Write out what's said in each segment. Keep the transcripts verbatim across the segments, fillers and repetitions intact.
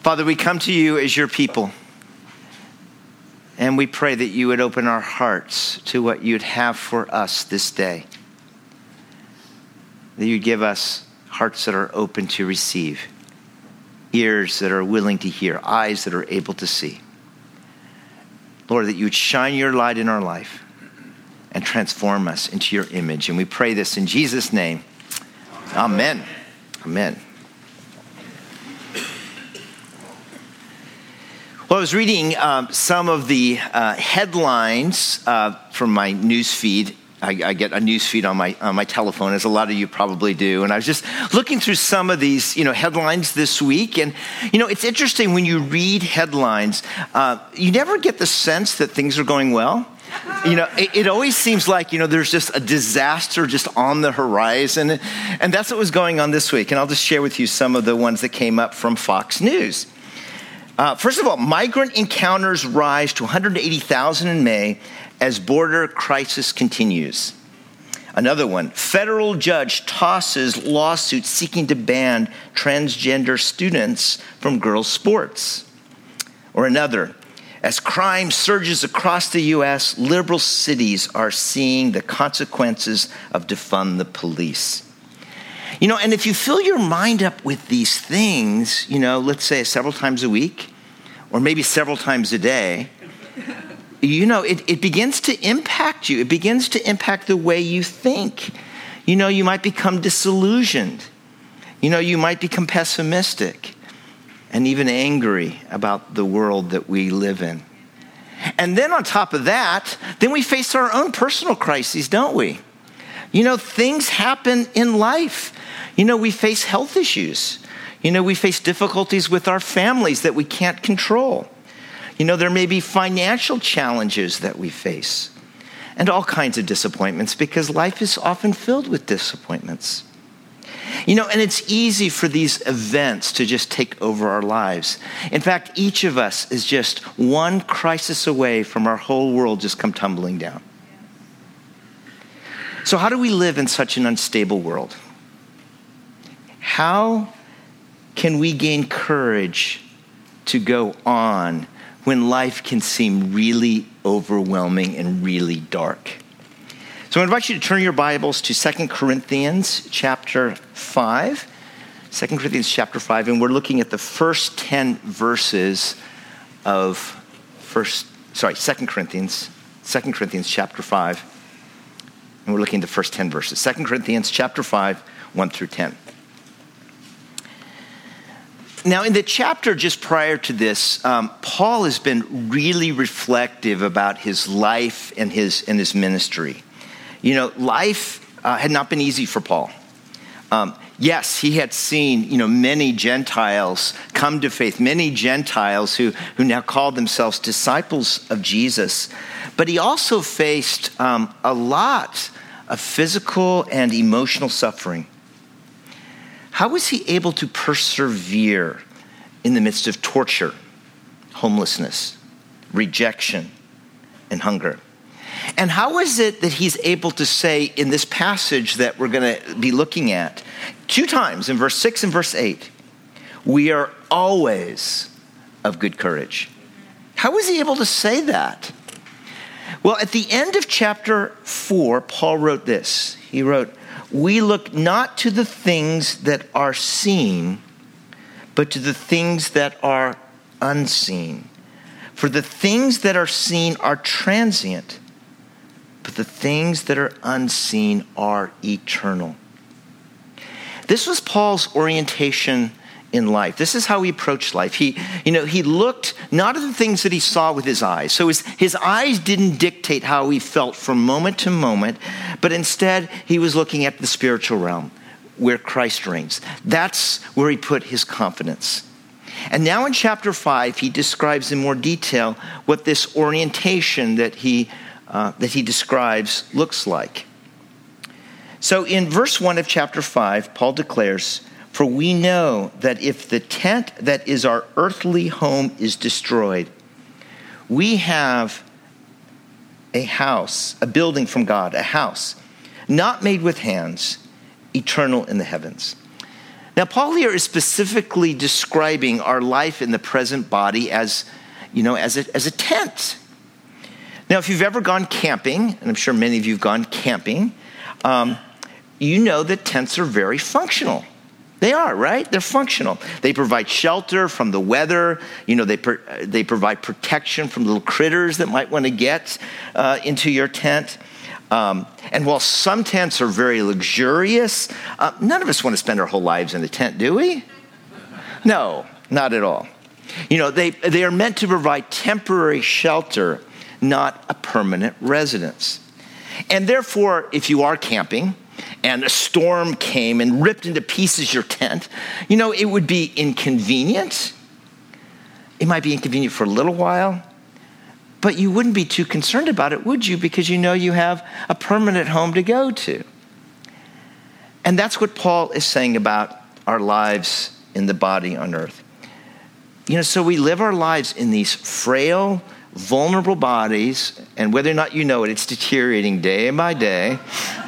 Father, we come to you as your people, and we pray that you would open our hearts to what you'd have for us this day. That you'd give us hearts that are open to receive, ears that are willing to hear, eyes that are able to see. Lord, that you would shine your light in our life and transform us into your image. And we pray this in Jesus' name. Amen. Amen. Well, I was reading um, some of the uh, headlines uh, from my news feed. I, I get a news feed on my on my telephone, as a lot of you probably do. And I was just looking through some of these, you know, headlines this week. And, you know, it's interesting when you read headlines, uh, you never get the sense that things are going well. You know, it, it always seems like, you know, there's just a disaster just on the horizon. And that's what was going on this week. And I'll just share with you some of the ones that came up from Fox News. Uh, first of all, migrant encounters rise to one hundred eighty thousand in May as border crisis continues. Another one, federal judge tosses lawsuit seeking to ban transgender students from girls' sports. Or another, as crime surges across the U S, liberal cities are seeing the consequences of defund the police. You know, and if you fill your mind up with these things, you know, let's say several times a week, or maybe several times a day, you know, it, it begins to impact you. It begins to impact the way you think. You know, you might become disillusioned. You know, you might become pessimistic and even angry about the world that we live in. And then on top of that, then we face our own personal crises, don't we? You know, things happen in life. You know, we face health issues. You know, we face difficulties with our families that we can't control. You know, there may be financial challenges that we face and all kinds of disappointments, because life is often filled with disappointments. You know, and it's easy for these events to just take over our lives. In fact, each of us is just one crisis away from our whole world just come tumbling down. So how do we live in such an unstable world? How can we gain courage to go on when life can seem really overwhelming and really dark? So I invite you to turn your Bibles to Second Corinthians chapter five. Second Corinthians chapter five, and we're looking at the first ten verses of first, sorry, Second Corinthians, Second Corinthians chapter five. And we're looking at the first ten verses. Second Corinthians chapter five, one through ten. Now, in the chapter just prior to this, um, Paul has been really reflective about his life and his and his ministry. You know, life uh, had not been easy for Paul. Um, yes, he had seen, you know, many Gentiles come to faith, many Gentiles who, who now called themselves disciples of Jesus. But he also faced um, a lot of physical and emotional suffering. How was he able to persevere in the midst of torture, homelessness, rejection, and hunger? And how is it that he's able to say in this passage that we're going to be looking at, two times in verse six and verse eight, we are always of good courage? How was he able to say that? Well, at the end of chapter four, Paul wrote this. He wrote, we look not to the things that are seen, but to the things that are unseen. For the things that are seen are transient, but the things that are unseen are eternal. This was Paul's orientation in life. This is how he approached life. He, you know, he looked not at the things that he saw with his eyes. So his, his eyes didn't dictate how he felt from moment to moment, but instead he was looking at the spiritual realm where Christ reigns. That's where he put his confidence. And now in chapter five, he describes in more detail what this orientation that he uh, that he describes looks like. So in verse one of chapter five, Paul declares, for we know that if the tent that is our earthly home is destroyed, we have a house, a building from God, a house, not made with hands, eternal in the heavens. Now, Paul here is specifically describing our life in the present body as, you know, as a, as a tent. Now, if you've ever gone camping, and I'm sure many of you have gone camping, um, you know that tents are very functional. They are, right? They're functional. They provide shelter from the weather. You know, they per, they provide protection from little critters that might want to get uh, into your tent. Um, and while some tents are very luxurious, uh, none of us want to spend our whole lives in a tent, do we? No, not at all. You know, they, they are meant to provide temporary shelter, not a permanent residence. And therefore, if you are camping, and a storm came and ripped into pieces your tent, you know, it would be inconvenient. It might be inconvenient for a little while, but you wouldn't be too concerned about it, would you? Because you know you have a permanent home to go to. And that's what Paul is saying about our lives in the body on earth. You know, so we live our lives in these frail, vulnerable bodies, and whether or not you know it, it's deteriorating day by day.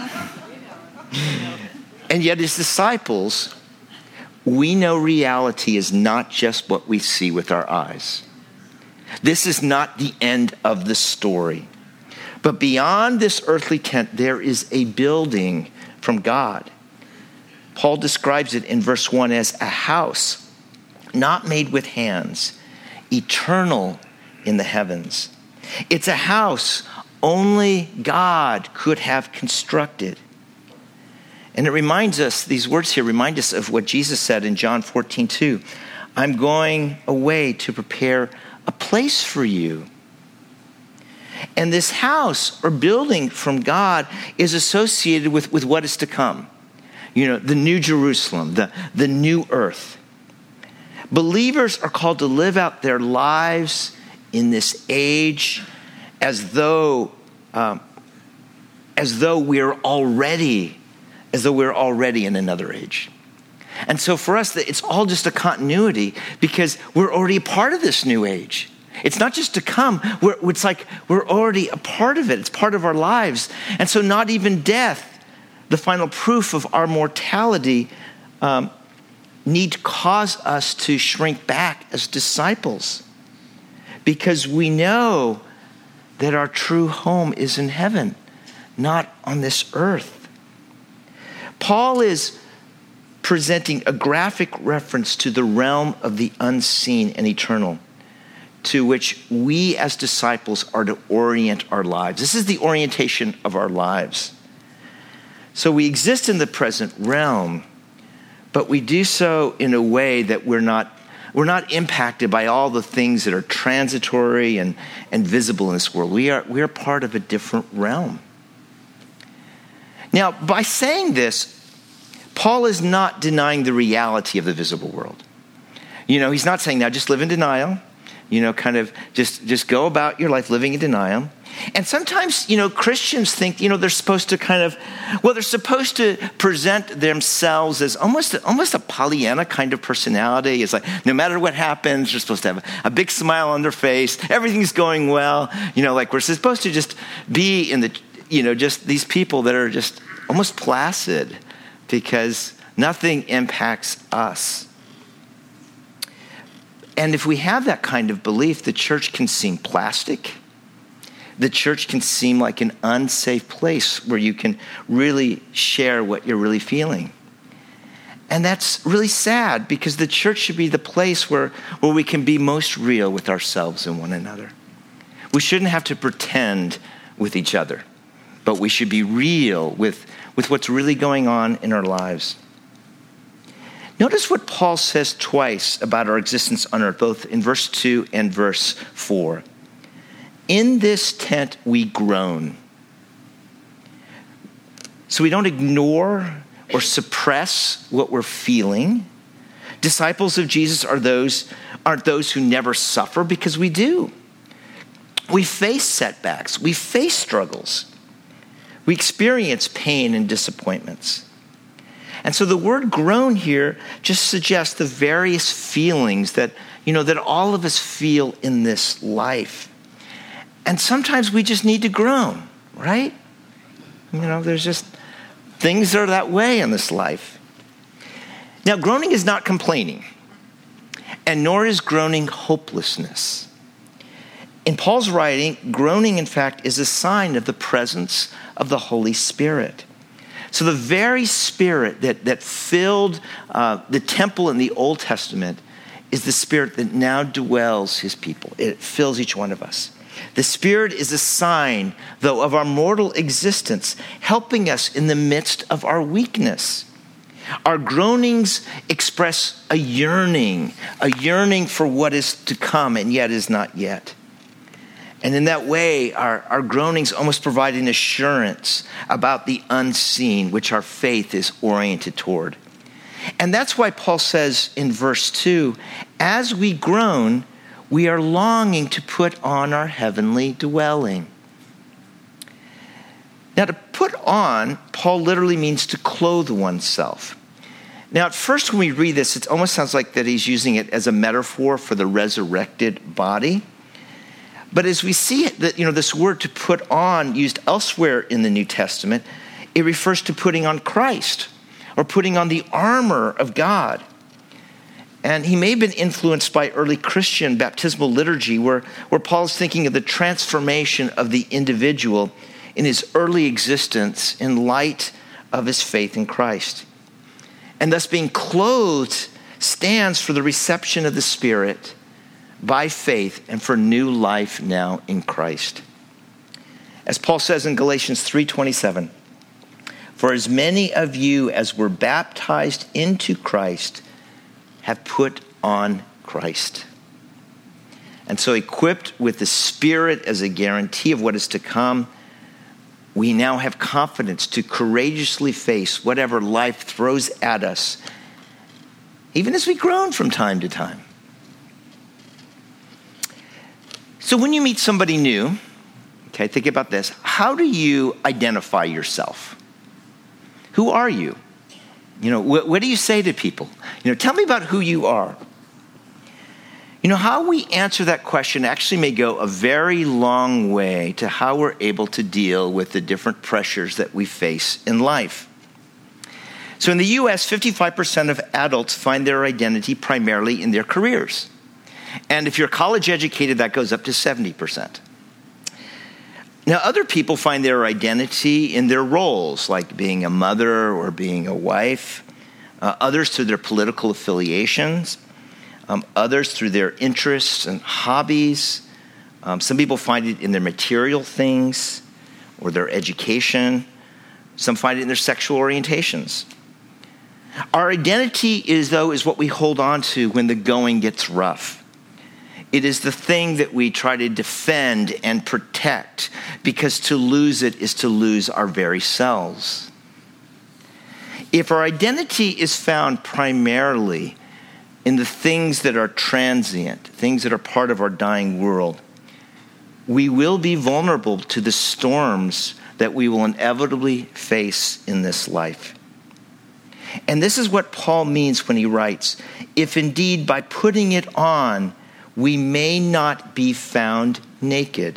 And yet as disciples, we know reality is not just what we see with our eyes. This is not the end of the story. But beyond this earthly tent, there is a building from God. Paul describes it in verse one as a house, not made with hands, eternal in the heavens. It's a house only God could have constructed. And it reminds us, these words here remind us of what Jesus said in John fourteen two. I'm going away to prepare a place for you. And this house or building from God is associated with, with what is to come. You know, the new Jerusalem, the, the new earth. Believers are called to live out their lives in this age as though, um, as though we're already as though we're already in another age. And so for us, it's all just a continuity because we're already a part of this new age. It's not just to come. We're, it's like we're already a part of it. It's part of our lives. And so not even death, the final proof of our mortality, um, need to cause us to shrink back as disciples because we know that our true home is in heaven, not on this earth. Paul is presenting a graphic reference to the realm of the unseen and eternal, to which we as disciples are to orient our lives. This is the orientation of our lives. So we exist in the present realm, but we do so in a way that we're not we're not impacted by all the things that are transitory and, and visible in this world. We are we are part of a different realm. Now, by saying this, Paul is not denying the reality of the visible world. You know, he's not saying, now just live in denial. You know, kind of just, just go about your life living in denial. And sometimes, you know, Christians think, you know, they're supposed to kind of, well, they're supposed to present themselves as almost, almost a Pollyanna kind of personality. It's like, no matter what happens, they're supposed to have a big smile on their face. Everything's going well. You know, like we're supposed to just be in the, you know, just these people that are just almost placid because nothing impacts us. And if we have that kind of belief, the church can seem plastic. The church can seem like an unsafe place where you can really share what you're really feeling. And that's really sad because the church should be the place where, where we can be most real with ourselves and one another. We shouldn't have to pretend with each other, but we should be real with, with what's really going on in our lives. Notice what Paul says twice about our existence on earth, both in verse two and verse four. In this tent we groan. So we don't ignore or suppress what we're feeling. Disciples of Jesus are those, aren't those who never suffer, because we do. We face setbacks. We face struggles. We experience pain and disappointments. And so the word groan here just suggests the various feelings that, you know, that all of us feel in this life. And sometimes we just need to groan, right? You know, there's just things that are that way in this life. Now, groaning is not complaining, and nor is groaning hopelessness. In Paul's writing, groaning, in fact, is a sign of the presence of the Holy Spirit. So the very Spirit that, that filled uh, the temple in the Old Testament is the Spirit that now dwells his people. It fills each one of us. The Spirit is a sign, though, of our mortal existence, helping us in the midst of our weakness. Our groanings express a yearning, a yearning for what is to come and yet is not yet. And in that way, our, our groanings almost provide an assurance about the unseen, which our faith is oriented toward. And that's why Paul says in verse two, as we groan, we are longing to put on our heavenly dwelling. Now, to put on, Paul literally means to clothe oneself. Now, at first when we read this, it almost sounds like that he's using it as a metaphor for the resurrected body. But as we see that, you know, this word to put on used elsewhere in the New Testament, it refers to putting on Christ or putting on the armor of God. And he may have been influenced by early Christian baptismal liturgy where, where Paul's thinking of the transformation of the individual in his early existence in light of his faith in Christ. And thus being clothed stands for the reception of the Spirit by faith and for new life now in Christ. As Paul says in Galatians three twenty-seven, for as many of you as were baptized into Christ have put on Christ. And so equipped with the Spirit as a guarantee of what is to come, we now have confidence to courageously face whatever life throws at us, even as we groan from time to time. So when you meet somebody new, okay, think about this. How do you identify yourself? Who are you? You know, what, what do you say to people? You know, tell me about who you are. You know, how we answer that question actually may go a very long way to how we're able to deal with the different pressures that we face in life. So in the U S, fifty-five percent of adults find their identity primarily in their careers. And if you're college educated, that goes up to seventy percent. Now, other people find their identity in their roles, like being a mother or being a wife. Uh, others through their political affiliations. Um, others through their interests and hobbies. Um, some people find it in their material things or their education. Some find it in their sexual orientations. Our identity is, though, is what we hold on to when the going gets rough. It is the thing that we try to defend and protect, because to lose it is to lose our very selves. If our identity is found primarily in the things that are transient, things that are part of our dying world, we will be vulnerable to the storms that we will inevitably face in this life. And this is what Paul means when he writes, if indeed by putting it on, we may not be found naked.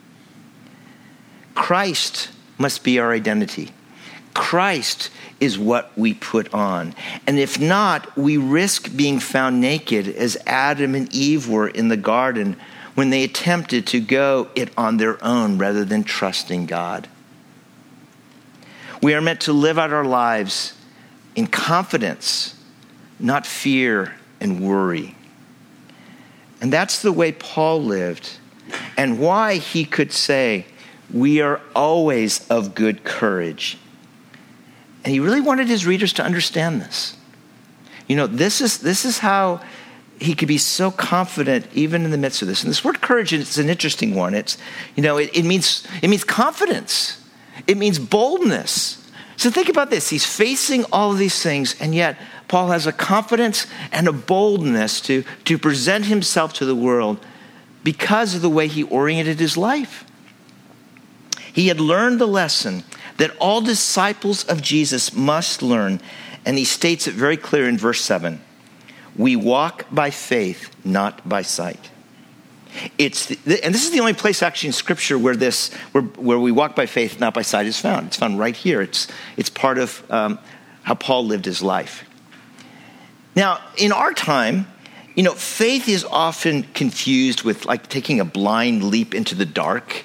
Christ must be our identity. Christ is what we put on. And if not, we risk being found naked as Adam and Eve were in the garden when they attempted to go it on their own rather than trusting God. We are meant to live out our lives in confidence, not fear and worry. And that's the way Paul lived, and why he could say, we are always of good courage. And he really wanted his readers to understand this. You know, this is this is how he could be so confident even in the midst of this. And this word courage is an interesting one. It's, you know, it, it means it means confidence. It means boldness. So think about this. He's facing all of these things, and yet Paul has a confidence and a boldness to, to present himself to the world because of the way he oriented his life. He had learned the lesson that all disciples of Jesus must learn, and he states it very clear in verse seven. We walk by faith, not by sight. It's the, and this is the only place actually in Scripture where this where, where we walk by faith, not by sight is found. It's found right here. It's it's part of um, how Paul lived his life. Now, in our time, you know, faith is often confused with like taking a blind leap into the dark.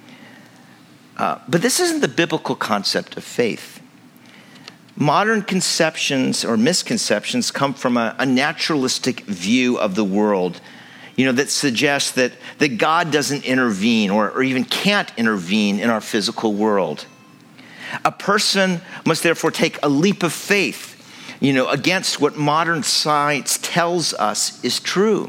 Uh, but this isn't the biblical concept of faith. Modern conceptions or misconceptions come from a, a naturalistic view of the world, you know, that suggests that, that God doesn't intervene or, or even can't intervene in our physical world. A person must therefore take a leap of faith, you know, against what modern science tells us is true.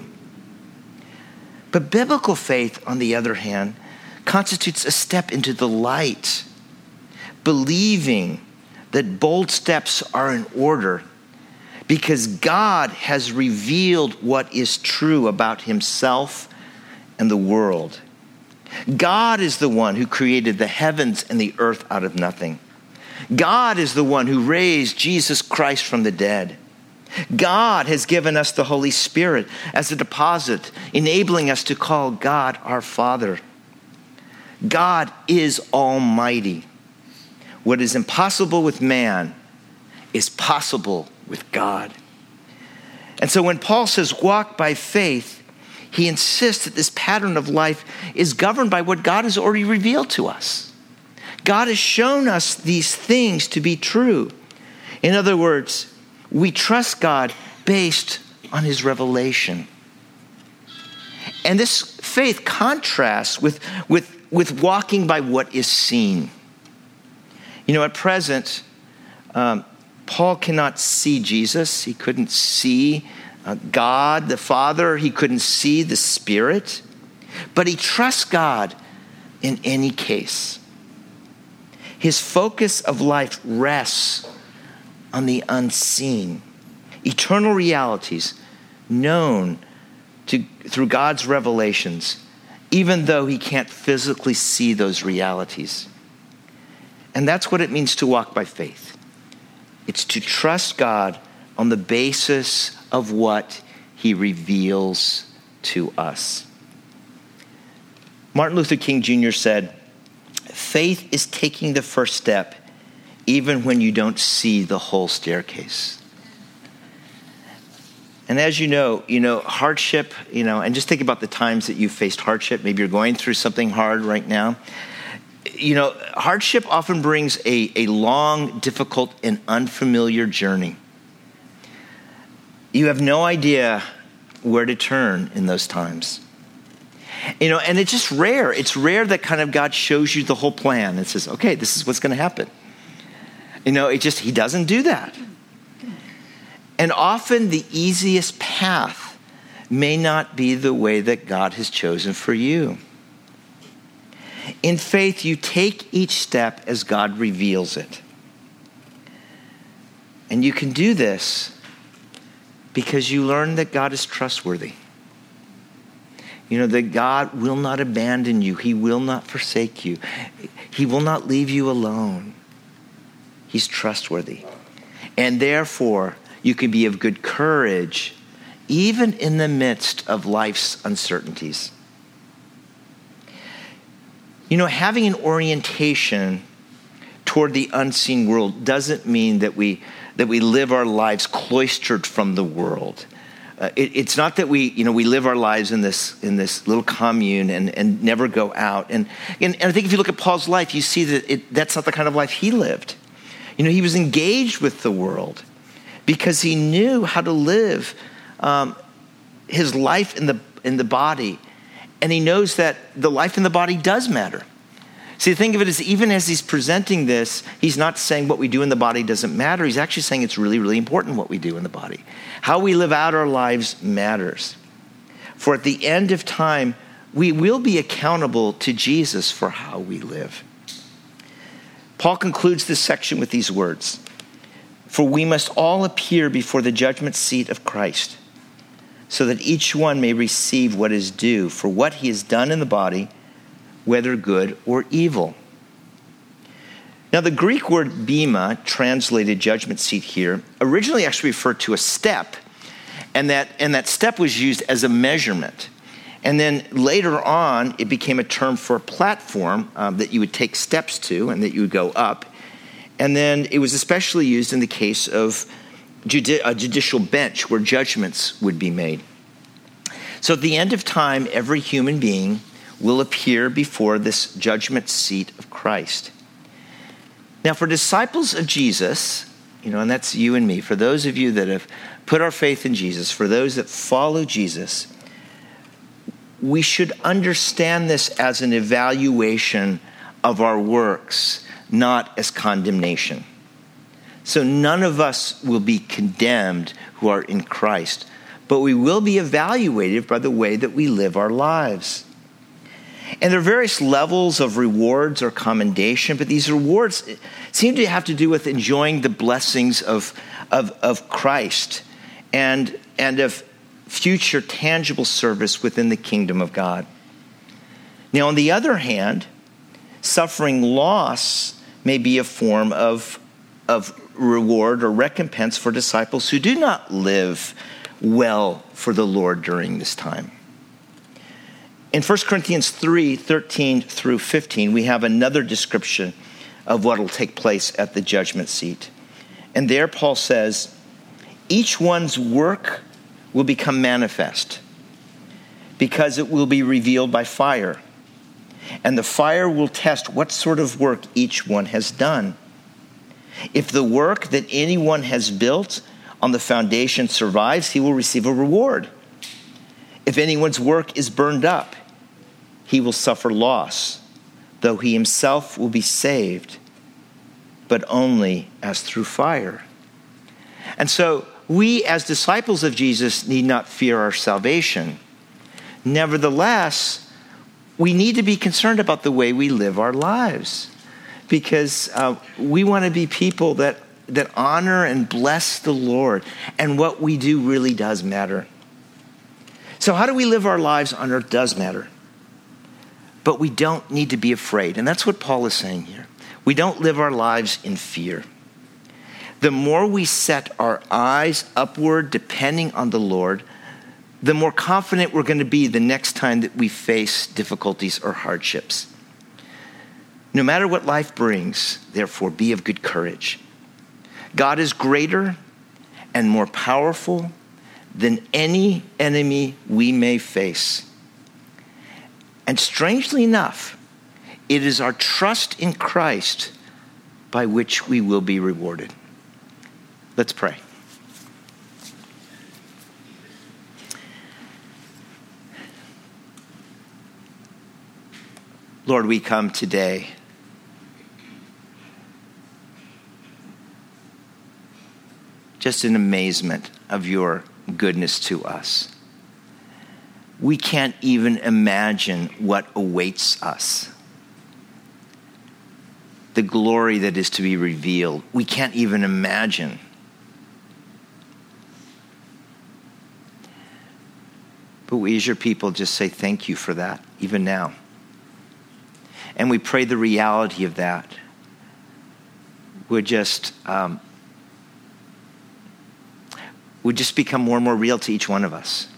But biblical faith, on the other hand, constitutes a step into the light, believing that bold steps are in order because God has revealed what is true about himself and the world. God is the one who created the heavens and the earth out of nothing. God is the one who raised Jesus Christ from the dead. God has given us the Holy Spirit as a deposit, enabling us to call God our Father. God is almighty. What is impossible with man is possible with God. And so when Paul says walk by faith, he insists that this pattern of life is governed by what God has already revealed to us. God has shown us these things to be true. In other words, we trust God based on his revelation. And this faith contrasts with, with, with walking by what is seen. You know, at present, um, Paul cannot see Jesus. He couldn't see uh, God, the Father. He couldn't see the Spirit. But he trusts God in any case. His focus of life rests on the unseen, eternal realities known to, through God's revelations, even though he can't physically see those realities. And that's what it means to walk by faith. It's to trust God on the basis of what he reveals to us. Martin Luther King Junior said, "Faith is taking the first step even when you don't see the whole staircase." And as you know, you know, hardship, you know, and just think about the times that you've faced hardship. Maybe you're going through something hard right now. You know, hardship often brings a, a long, difficult, and unfamiliar journey. You have no idea where to turn in those times. You know, and it's just rare. It's rare that kind of God shows you the whole plan and says, okay, this is what's going to happen. You know, it just, he doesn't do that. And often the easiest path may not be the way that God has chosen for you. In faith, you take each step as God reveals it. And you can do this because you learn that God is trustworthy. You know, that God will not abandon you. He will not forsake you. He will not leave you alone. He's trustworthy. And therefore, you can be of good courage, even in the midst of life's uncertainties. You know, having an orientation toward the unseen world doesn't mean that we that we live our lives cloistered from the world. Uh, it, it's not that we, you know, we live our lives in this in this little commune and, and never go out. And, and and I think if you look at Paul's life, you see that it, that's not the kind of life he lived. You know, he was engaged with the world because he knew how to live um, his life in the in the body. And he knows that the life in the body does matter. See, think of it as even as he's presenting this, he's not saying what we do in the body doesn't matter. He's actually saying it's really, really important what we do in the body. How we live out our lives matters. For at the end of time, we will be accountable to Jesus for how we live. Paul concludes this section with these words, "For we must all appear before the judgment seat of Christ, so that each one may receive what is due for what he has done in the body, whether good or evil." Now, the Greek word bema, translated judgment seat here, originally actually referred to a step, and that, and that step was used as a measurement. And then later on, it became a term for a platform um, that you would take steps to and that you would go up. And then it was especially used in the case of judi- a judicial bench where judgments would be made. So at the end of time, every human being will appear before this judgment seat of Christ. Now, for disciples of Jesus, you know, and that's you and me, for those of you that have put our faith in Jesus, for those that follow Jesus, we should understand this as an evaluation of our works, not as condemnation. So none of us will be condemned who are in Christ, but we will be evaluated by the way that we live our lives. And there are various levels of rewards or commendation, but these rewards seem to have to do with enjoying the blessings of, of, of Christ and, and of future tangible service within the kingdom of God. Now, on the other hand, suffering loss may be a form of, of reward or recompense for disciples who do not live well for the Lord during this time. In First Corinthians three, thirteen through fifteen, we have another description of what will take place at the judgment seat. And there Paul says, each one's work will become manifest because it will be revealed by fire. And the fire will test what sort of work each one has done. If the work that anyone has built on the foundation survives, he will receive a reward. If anyone's work is burned up, he will suffer loss, though he himself will be saved, but only as through fire. And so we as disciples of Jesus need not fear our salvation. Nevertheless, we need to be concerned about the way we live our lives, because uh, we want to be people that, that honor and bless the Lord, and what we do really does matter. So how do we live our lives on earth does matter. But we don't need to be afraid. And that's what Paul is saying here. We don't live our lives in fear. The more we set our eyes upward, depending on the Lord, the more confident we're going to be the next time that we face difficulties or hardships. No matter what life brings, therefore, be of good courage. God is greater and more powerful than any enemy we may face. And strangely enough, it is our trust in Christ by which we will be rewarded. Let's pray. Lord, we come today just in amazement of your goodness to us. We can't even imagine what awaits us. The glory that is to be revealed, we can't even imagine. But we as your people just say thank you for that, even now. And we pray the reality of that would just um, would just become more and more real to each one of us.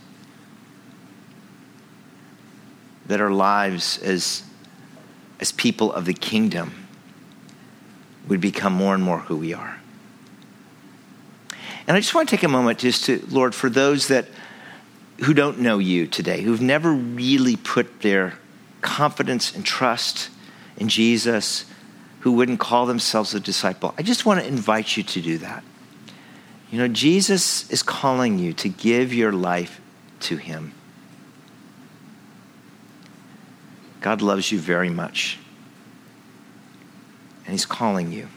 That our lives as, as people of the kingdom would become more and more who we are. And I just want to take a moment just to, Lord, for those that who don't know you today, who've never really put their confidence and trust in Jesus, who wouldn't call themselves a disciple, I just want to invite you to do that. You know, Jesus is calling you to give your life to him. God loves you very much. And he's calling you.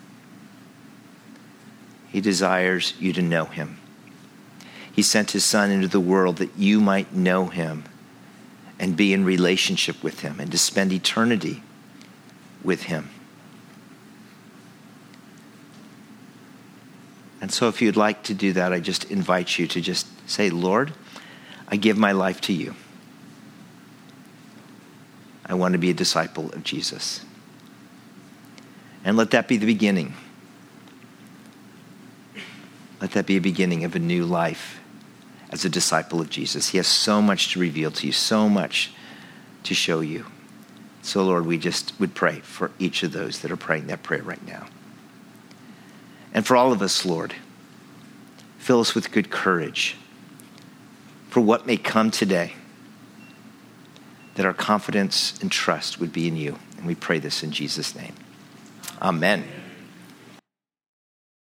He desires you to know him. He sent his son into the world that you might know him and be in relationship with him and to spend eternity with him. And so if you'd like to do that, I just invite you to just say, Lord, I give my life to you. I want to be a disciple of Jesus. And let that be the beginning. Let that be a beginning of a new life as a disciple of Jesus. He has so much to reveal to you, so much to show you. So, Lord, we just would pray for each of those that are praying that prayer right now. And for all of us, Lord, Fill us with good courage for what may come today, that our confidence and trust would be in you. And we pray this in Jesus' name. Amen.